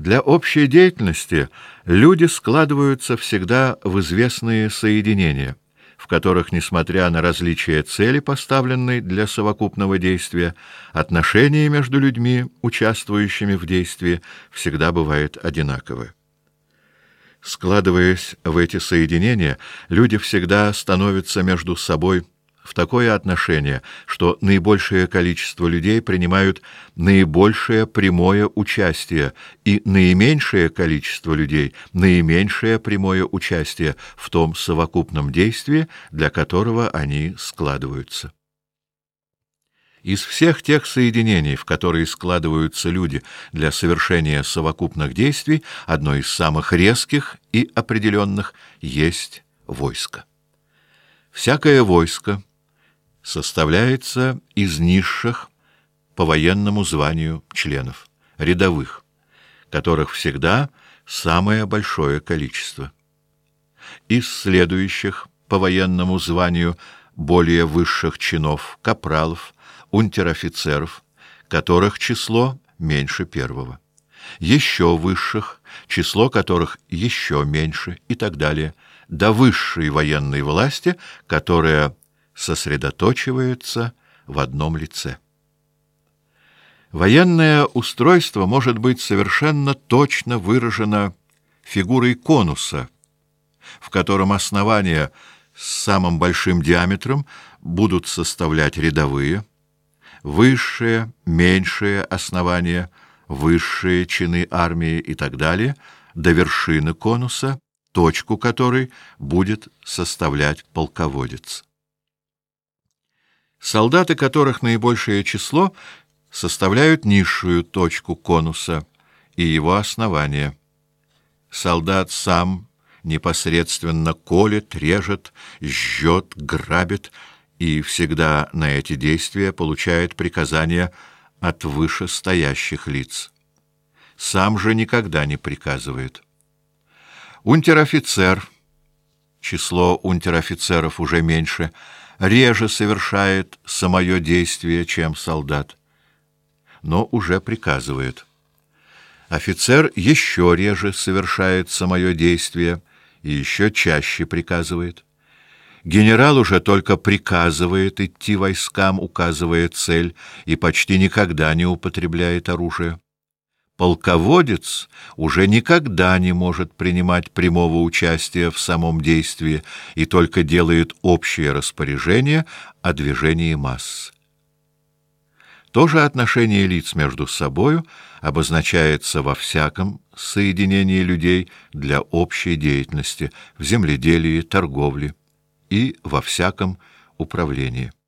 Для общей деятельности люди складываются всегда в известные соединения, в которых, несмотря на различия цели, поставленной для совокупного действия, отношения между людьми, участвующими в действии, всегда бывают одинаковы. Складываясь в эти соединения, люди всегда становятся между собой в такое отношение, что наибольшее количество людей принимают наибольшее прямое участие, и наименьшее количество людей наименьшее прямое участие в том совокупном действии, для которого они складываются. Из всех тех соединений, в которые складываются люди для совершения совокупных действий, одно из самых резких и определенных есть войско. Всякое войско составляется из низших по военному званию членов, рядовых, которых всегда самое большое количество, из следующих по военному званию более высших чинов, капралов, унтер-офицеров, которых число меньше первого, еще высших, число которых еще меньше, и так далее, до высшей военной власти, которая сосредоточивается в одном лице. Военное устройство может быть совершенно точно выражено фигурой конуса, в котором основания с самым большим диаметром будут составлять рядовые, высшие, меньшие основания, высшие чины армии и так далее, до вершины конуса, точку которой будет составлять полководец. Солдаты, которых наибольшее число, составляют низшую точку конуса и его основания. Солдат сам непосредственно колет, режет, жжет, грабит и всегда на эти действия получает приказания от вышестоящих лиц. Сам же никогда не приказывает. Унтер-офицер, число унтер-офицеров уже меньше, реже совершает самое действие, чем солдат, но уже приказывает. Офицер еще реже совершает самое действие и еще чаще приказывает. Генерал уже только приказывает идти войскам, указывая цель, и почти никогда не употребляет оружие. Полководец уже никогда не может принимать прямого участия в самом действии и только делает общее распоряжение о движении масс. То же отношение лиц между собою обозначается во всяком соединении людей для общей деятельности, в земледелии, торговле и во всяком управлении.